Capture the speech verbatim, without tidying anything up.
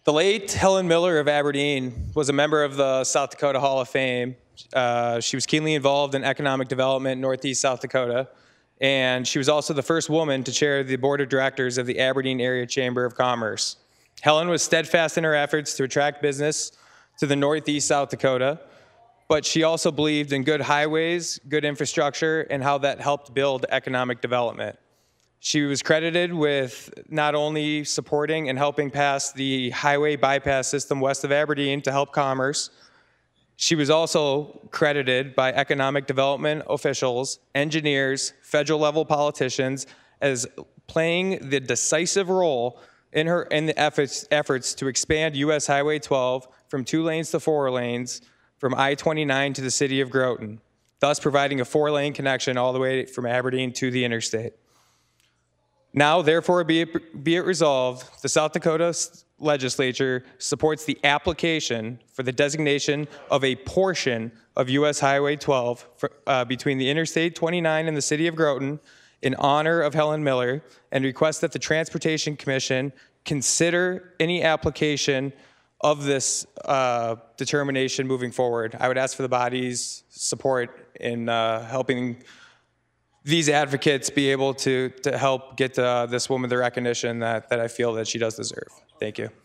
The late Helen Miller of Aberdeen was a member of the South Dakota Hall of Fame. Uh, she was keenly involved in economic development in Northeast South Dakota, and she was also the first woman to chair the board of directors of the Aberdeen Area Chamber of Commerce. Helen was steadfast in her efforts to attract business to the Northeast South Dakota, but she also believed in good highways, good infrastructure, and how that helped build economic development. She was credited with not only supporting and helping pass the highway bypass system west of Aberdeen to help commerce, she was also credited by economic development officials, engineers, federal level politicians as playing the decisive role in her in the efforts efforts to expand U S Highway twelve from two lanes to four lanes from I twenty-nine to the city of Groton, thus providing a four-lane connection all the way from Aberdeen to the interstate. Now, therefore, be it, be it resolved, the South Dakota legislature supports the application for the designation of a portion of U S Highway twelve for, uh, between the Interstate twenty-nine and the city of Groton in honor of Helen Miller, and requests that the Transportation Commission consider any application of this uh, determination moving forward. I would ask for the body's support in uh, helping these advocates be able to, to help get uh, this woman the recognition that, that I feel that she does deserve. Thank you.